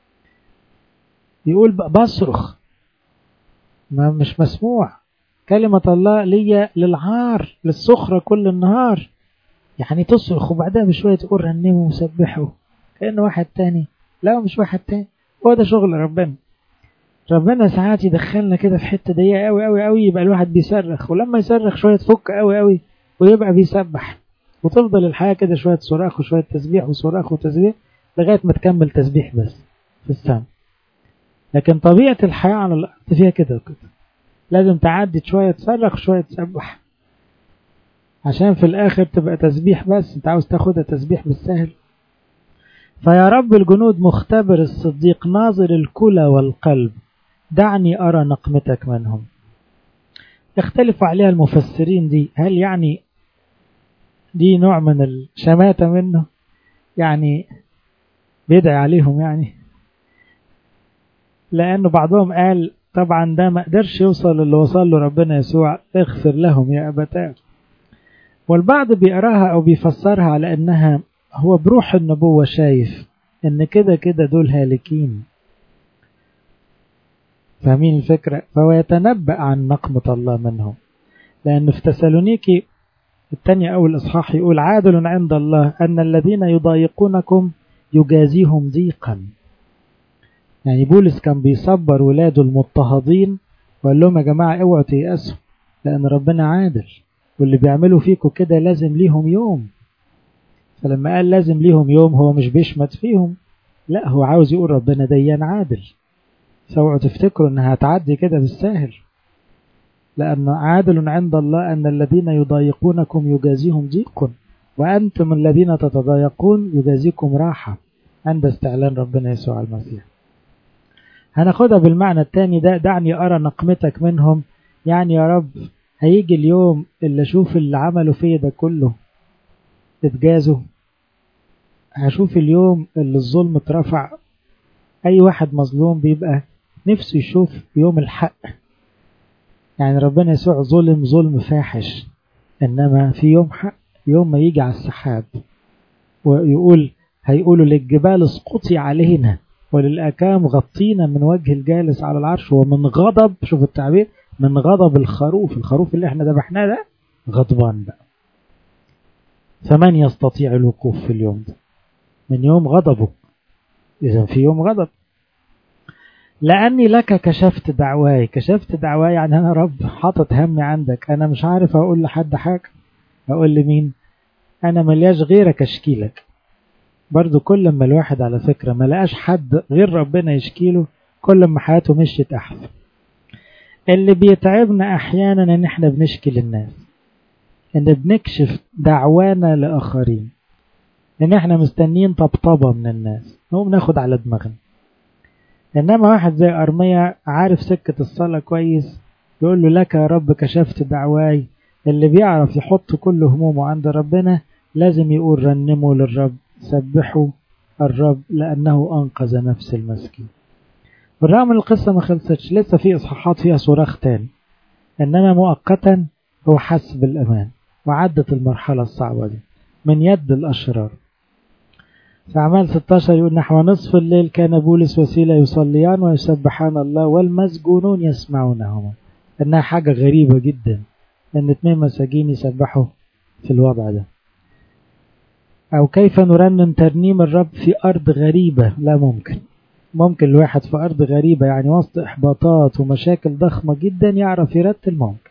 يقول بصرخ، ما مش مسموع. كلمة الله ليا للعار للسخرة كل النهار. يعني تصرخ وبعدها بشوية تقول رنموا وسبحوا كأنه واحد تاني. لا مش واحد تاني، هو ده شغل ربنا. ربنا ساعات يدخلنا كده في حتة ضيقة قوي قوي قوي، يبقى الواحد بيصرخ، ولما يصرخ شوية تفك قوي قوي ويبقى بيسبح، وتفضل الحياة كده شوية صراخ وشوية تسبيح وصراخ وتسبيح لغاية ما تكمل تسبيح بس في السماء. لكن طبيعة الحياة على الأرض فيها كده وكده، لازم تعدي شوية تصرخ شوية تسبح عشان في الآخر تبقى تسبيح بس. انت عاوز تاخدها تسبيح بالسهل. فيا رب الجنود مختبر الصديق، ناظر الكلى والقلب، دعني أرى نقمتك منهم. يختلف عليها المفسرين دي، هل يعني دي نوع من الشماتة منه، يعني بيدعي عليهم يعني؟ لأنه بعضهم قال طبعا ده ما قدرش يوصل اللي وصل له ربنا يسوع، اغفر لهم يا أبتاه. والبعض بيقراها أو بيفسرها على أنها هو بروح النبوة شايف أن كده كده دول هالكين. فاهمين الفكرة؟ فهو يتنبأ عن نقمة الله منهم. لأن في تسالونيكي الثانية أول إصحاح يقول عادل عند الله أن الذين يضايقونكم يجازيهم ضيقا. يعني بولس كان بيصبر ولاده المضطهدين وقال لهم يا جماعة اوعوا تيأسوا لأن ربنا عادل، واللي بيعملوا فيكم كده لازم ليهم يوم. فلما قال لازم ليهم يوم هو مش بيشمت فيهم، لا هو عاوز يقول ربنا ديان عادل. سوعوا تفتكروا انها هتعدي كده بالساهل، لأن عادل عند الله أن الذين يضايقونكم يجازيهم ضيق وأنتم الذين تتضايقون يجازيكم راحة عند استعلان ربنا يسوع المسيح. هناخدها بالمعنى الثاني ده، دعني أرى نقمتك منهم. يعني يا رب هيجي اليوم اللي أشوف اللي عملوا فيه ده كله تتجازوا، هشوف اليوم اللي الظلم اترفع. أي واحد مظلوم بيبقى نفسه يشوف يوم الحق. يعني ربنا يسوع ظلم ظلم فاحش، إنما في يوم حق، يوم ما يجي على السحاب ويقول هيقولوا للجبال اسقطي علينا وللأكام غطينا من وجه الجالس على العرش ومن غضب، شوف التعبير، من غضب الخروف، الخروف اللي احنا ذبحناه ده غضبان بقى. فمن يستطيع الوقوف في اليوم ده من يوم غضبه؟ إذا في يوم غضب. لأني لك كشفت دعواي. كشفت دعواي يعني أنا رب حاطط همي عندك، أنا مش عارف أقول لحد حاجة. أقول لمين؟ أنا ملياش غيرك أشكيلك. برضو كل ما الواحد على فكرة ما لقاش حد غير ربنا يشكيله كل ما حياته مشيت أحسن. اللي بيتعبنا أحيانا إن إحنا بنشكي للناس، إن بنكشف دعوانا لآخرين، إن إحنا مستنين طبطبة من الناس نقوم ناخد على دماغنا. إنما واحد زي أرميا عارف سكة الصلاة كويس، يقول له لك يا رب كشفت دعواي. اللي بيعرف يحط كل همومه عند ربنا لازم يقول رنموا للرب، سبحوا الرب لأنه أنقذ نفس المسكين. بالرغم من القصة ما خلصتش، لسه في إصحاحات فيها صراخ تاني، إنما مؤقتا هو حس بالأمان وعدت المرحلة الصعبة دي من يد الأشرار. في أعمال ستة عشر يقول نحو نصف الليل كان بولس وسيلة يصليان ويسبحان الله والمسجونون يسمعونهما. إنها حاجة غريبة جدا إن اتنين مساجين يسبحوا في الوضع ده. أو كيف نرنم ترنيم الرب في أرض غريبة؟ لا ممكن. ممكن الواحد في أرض غريبة يعني وسط إحباطات ومشاكل ضخمة جدا يعرف يرتل، ممكن.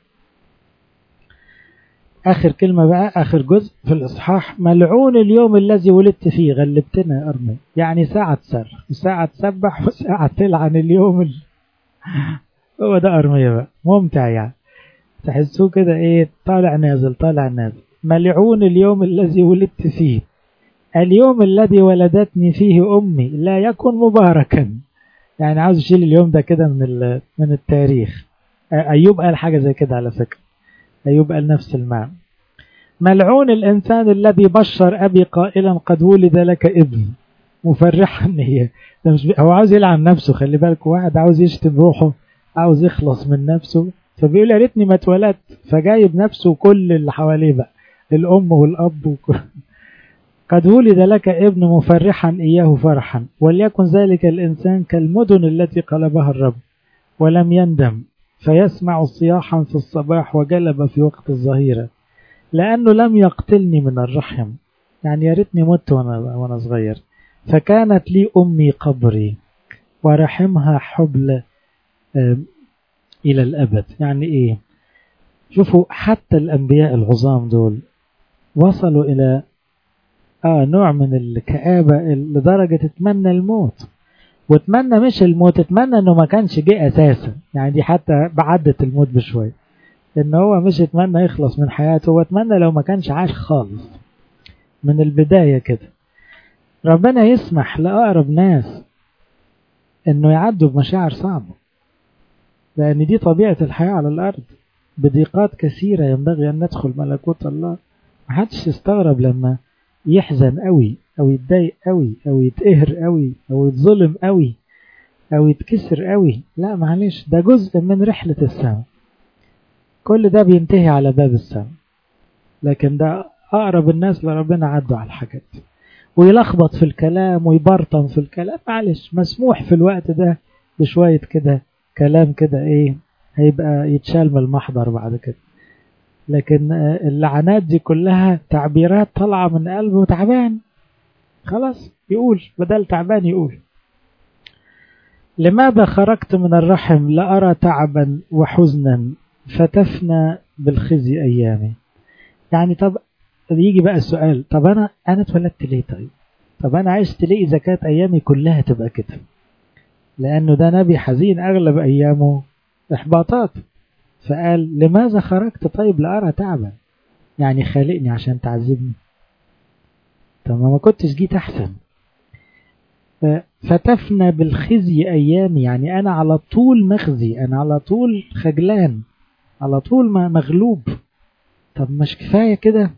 آخر كلمة بقى، آخر جزء في الإصحاح، ملعون اليوم الذي ولدت فيه. غلبتنا يا أرمي، يعني ساعة تصرخ وساعة تسبح وساعة تلعن اليوم ال... هو ده أرمية بقى، ممتع يعني. تحسوه كده إيه، طالع نازل طالع نازل. ملعون اليوم الذي ولدت فيه، اليوم الذي ولدتني فيه أمي لا يكن مباركا. يعني عاوز يشيل اليوم ده كده من من التاريخ. أيوب قال حاجة زي كده على فكرة، أيوب قال نفس المعنى. ملعون الإنسان الذي بشر أبي قائلا قد ولد لك ابن مفرحا. هي هو عاوز يلعن نفسه، خلي بالك، واحد عاوز يشتم روحه، عاوز يخلص من نفسه، فبيقول يا ريتني ما اتولدت، فجايب نفسه كل اللي حواليه بقى، الأم والأب وكل. قد ولد لك ابن مفرحا إياه فرحا، وليكن ذلك الإنسان كالمدن التي قلبها الرب ولم يندم، فيسمع صياحا في الصباح وجلب في وقت الظهيرة، لأنه لم يقتلني من الرحم. يعني يا ريتني مت وأنا وأنا صغير، فكانت لي أمي قبري ورحمها حبل إلى الأبد. يعني إيه؟ شوفوا حتى الأنبياء العظام دول وصلوا إلى آه نوع من الكآبة لدرجة تتمنى الموت، وتمنى مش الموت، تتمنى انه ما كانش جه اساسا. يعني دي حتى بعدت الموت بشوية، ان هو مش يتمنى يخلص من حياته، هو اتمنى لو ما كانش عاش خالص من البداية كده. ربنا يسمح لأقرب ناس انه يعدوا بمشاعر صعبة، لان دي طبيعة الحياة على الارض، بضيقات كثيرة ينبغي ان ندخل ملكوت الله. محدش يستغرب لما يحزن قوي او يتضايق قوي او يتقهر قوي او يتظلم قوي او يتكسر قوي. لا معلش، ده جزء من رحلة السماء، كل ده بينتهي على باب السماء. لكن ده اقرب الناس لربنا عدوا على الحاجات، ويلخبط في الكلام ويبرطم في الكلام، معلش مسموح في الوقت ده بشوية كده كلام كده، ايه هيبقى يتشال من المحضر بعد كده. لكن اللعنات دي كلها تعبيرات طالعة من قلبه تعبان، خلاص يقول بدل تعبان يقول لماذا خرجت من الرحم لأرى تعبا وحزنا فتفنى بالخزي أيامي. يعني طب يجي بقى السؤال، طب أنا أنا اتولدت ليه؟ طيب طب أنا عشت ليه إذا كانت أيامي كلها تبقى كده؟ لأنه ده نبي حزين أغلب أيامه إحباطات، فقال لماذا خرجت طيب لأرى تعبا، يعني خالقني عشان تعذبني؟ طب ما كنتش جيت أحسن. فتفنى بالخزي أيامي، يعني أنا على طول مخزي، أنا على طول خجلان، على طول مغلوب. طب مش كفاية كده؟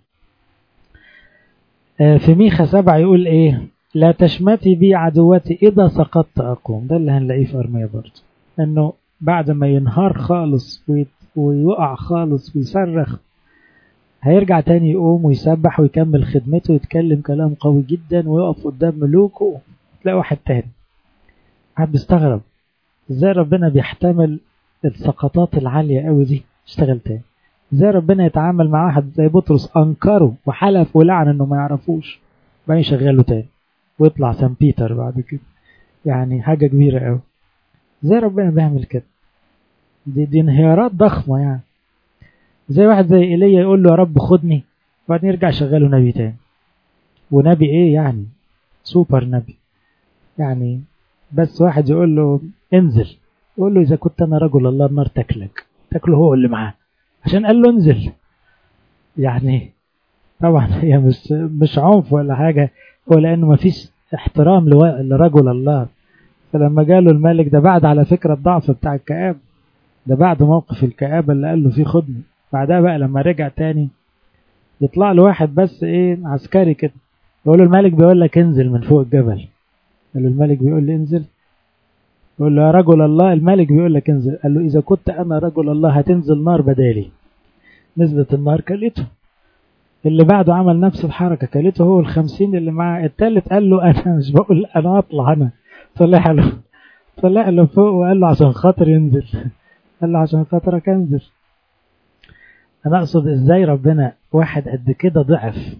في ميخا سبعة يقول إيه؟ لا تشمتي بي عدوتي إذا سقطت أقوم. ده اللي هنلاقيه في أرمية برضه، أنه بعد ما ينهار خالص ويقع خالص ويصرخ هيرجع تاني يقوم ويسبح ويكمل خدمته ويتكلم كلام قوي جدا ويقف قدام ملوكه. تلاقي واحد تاني قاعد بيستغرب ازاي ربنا بيحتمل السقطات العالية قوي دي، اشتغل تاني. ازاي ربنا يتعامل مع واحد زي بطرس انكره وحلف ولعن انه ما يعرفوش، بعدين يشغله تاني ويطلع سان بيتر بعد كده. يعني حاجة كبيرة قوي. ازاي ربنا بيعمل كده؟ دي, دي انهيارات ضخمة. يعني زي واحد زي ايليا يقول له يا رب خدني، وبعدين يرجع يشغله نبي تاني. ونبي ايه يعني؟ سوبر نبي. يعني بس واحد يقول له انزل، يقول له اذا كنت انا رجل الله النار تاكلك، تاكله هو اللي معاه عشان قال له انزل. يعني طبعا هي مش مش عنف ولا حاجه، هو لانه ما فيش احترام لرجل الله. فلما جاله الملك ده بعد على فكره الضعف بتاع الكآب ده، بعد موقف الكآبه اللي قال له فيه خدني، بعدها بقى لما رجع تاني يطلع له واحد بس ايه عسكري كده يقول له الملك بيقول لك انزل من فوق الجبل. قال له الملك بيقول لي انزل؟ يقول له يا رجل الله الملك بيقول لك انزل. قال له اذا كنت انا رجل الله هتنزل نار بدالي. نزلت النار كلته. اللي بعده عمل نفس الحركه كلته هو الخمسين اللي معاه. الثالث قال له انا مش بقول انا اطلع، انا طلع له طلع له فوق وقال له عشان خاطر ينزل. قال له عشان خاطرك انزل. انا اقصد ازاي ربنا واحد قد كده ضعف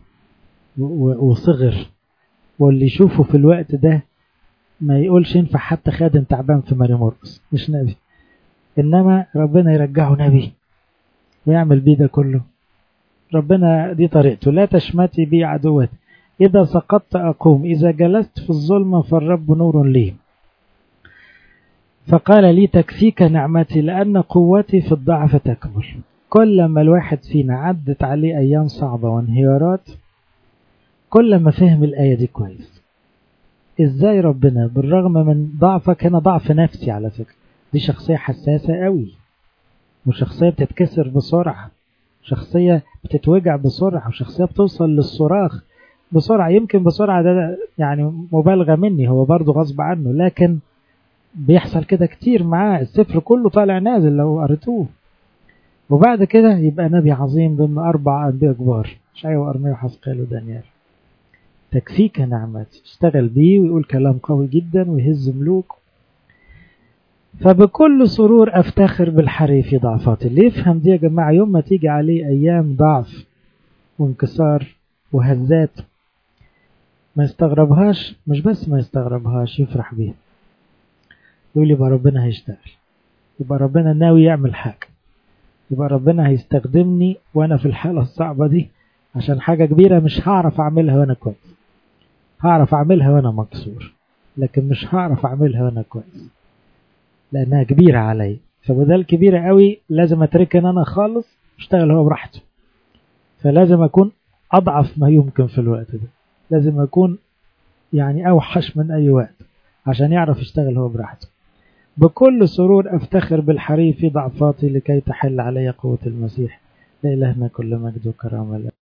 وصغر، واللي يشوفه في الوقت ده ما يقولش ينفع حتى خادم تعبان في ماري موركس، مش نبي، انما ربنا يرجعه نبي ويعمل بيه ده كله. ربنا دي طريقته. لا تشمتي بي عدوتي اذا سقطت اقوم، اذا جلست في الظلمة فالرب نور لي. فقال لي تكفيك نعمتي لان قوتي في الضعف تكمل. كل ما الواحد فينا عدت عليه ايام صعبة وانهيارات كل ما فهم الايه دي كويس. ازاي ربنا بالرغم من ضعفك، هنا ضعف نفسي على فكرة، دي شخصية حساسة قوي، وشخصية بتتكسر بسرعة، شخصية بتتوجع بسرعة، وشخصية بتوصل للصراخ بسرعة. يمكن بسرعة ده يعني مبالغة مني، هو برضو غصب عنه، لكن بيحصل كده كتير معاه. السفر كله طالع نازل لو قريتوه. وبعد كده يبقى نبي عظيم ضمن أربع أنبياء كبار، إشعياء وأرميا وحزقيال ودانيال. تكفيك نعمتي، اشتغل بيه ويقول كلام قوي جدا ويهز ملوك. فبكل سرور افتخر بالحري في ضعفاتي. اللي يفهم دي يا جماعة يوم ما تيجي عليه ايام ضعف وانكسار وهزات ما يستغربهاش، مش بس ما يستغربهاش، يفرح بيها. يقول يبقى ربنا هيشتغل، يبقى ربنا ناوي يعمل حاجة، يبقى ربنا هيستخدمني وانا في الحالة الصعبة دي عشان حاجة كبيرة مش هعرف اعملها وانا كويس. هعرف اعملها وانا مكسور، لكن مش هعرف اعملها وانا كويس لانها كبيرة علي. فبدل كبيرة قوي لازم اتركن انا خالص اشتغل هو براحته. فلازم اكون اضعف ما يمكن في الوقت ده، لازم اكون يعني اوحش من اي وقت عشان يعرف يشتغل هو براحته. بكل سرور افتخر بالحري في ضعفاتي لكي تحل علي قوة المسيح. لإلهنا كل مجد وكرامة.